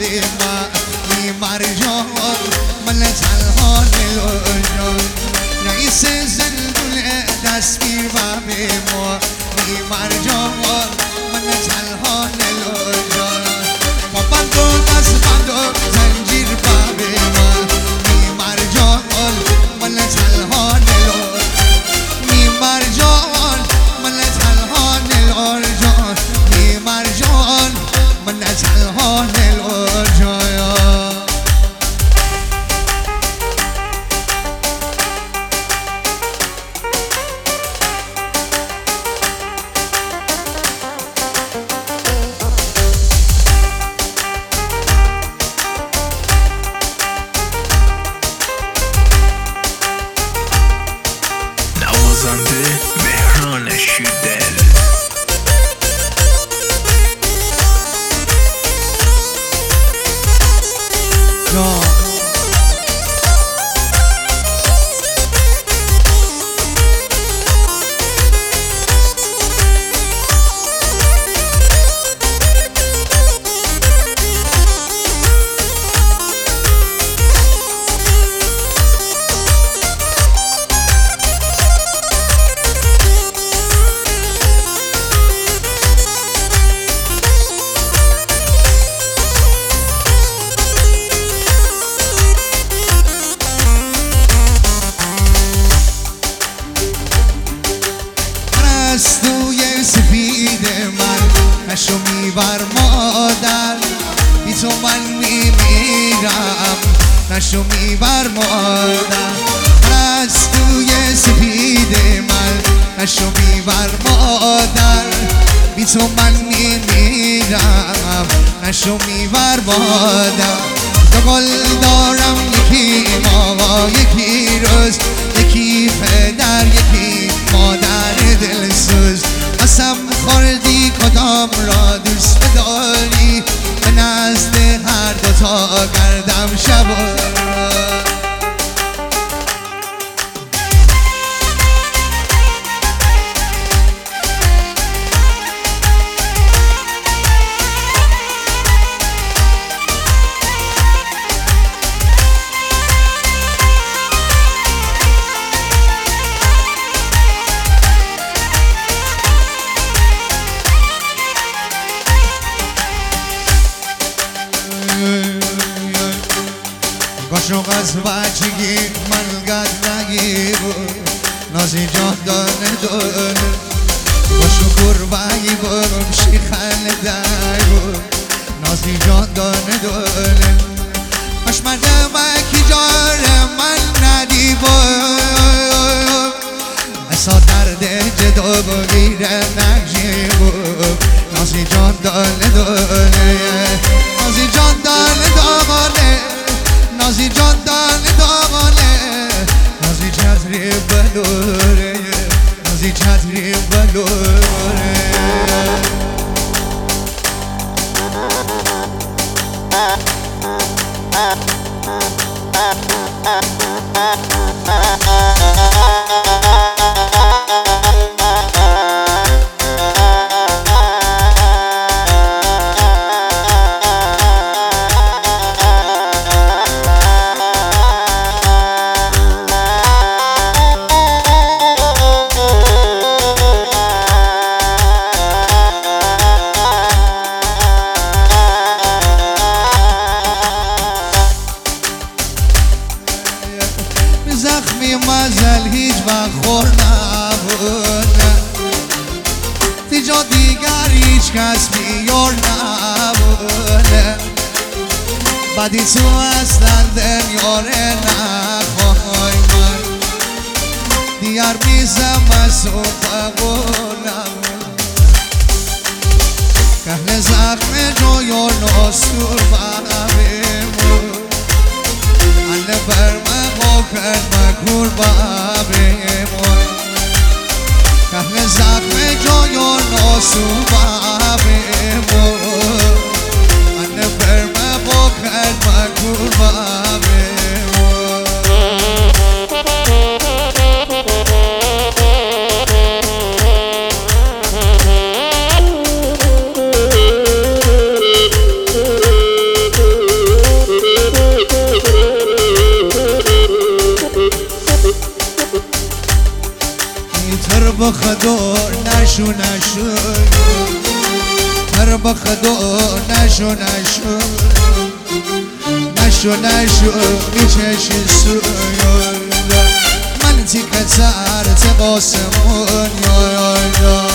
ما مرجان ملت الحال الوجان رئیس زلزل دستگیر و به ما مرجان ملت الحال الوجان ما بند و دست بند و زنجیر و به ما مرجان ملت الحال الوجان مرجان ملت الحال الوجان مرجان ملت الحال الوجان نوازنده مهران شیدل پرستوی سفید من نشو میبر مادر بی تو من میمیرم نشو میبر مادر پرستوی سفید من نشو میبر مادر بی تو من میمیرم نشو میبر مادر دو گل دارم یکی ماوا یکی روز یکی پدر یکی مادر دلسوز قسم خوردی کدام را دوست بداری به نزد هر دوتا گردم شب عاشق از بچگی من گدنگی بود نازی جان دانه دانه با شکر بگی بود شیخن دنگ بود نازی جان دانه دانه باش مردم اکی جار من ندی بود اصلا درد جدا بگیره نگی بود نازی جان دانه دانه نازی جان دانه دانه نازی جان دانه دانه نازی چتری بلوره نازی چتری بلوره زخمی مزل هیچ وقت خور نبود تیجا دیگر هیچ کس بیار نبود بدی تو اصلا دنیاره نخواه من دیگر میزم از اون بقول نبود کهل زخم جویار ناسور ببیمون انه برمه خوکر مکور ببیمون کهل زخم جویار ناسور ببیمون انه برمه خوکر مکور ببیمون رو با خدا نشو میچشی سوی من تیکه تر تقاسمون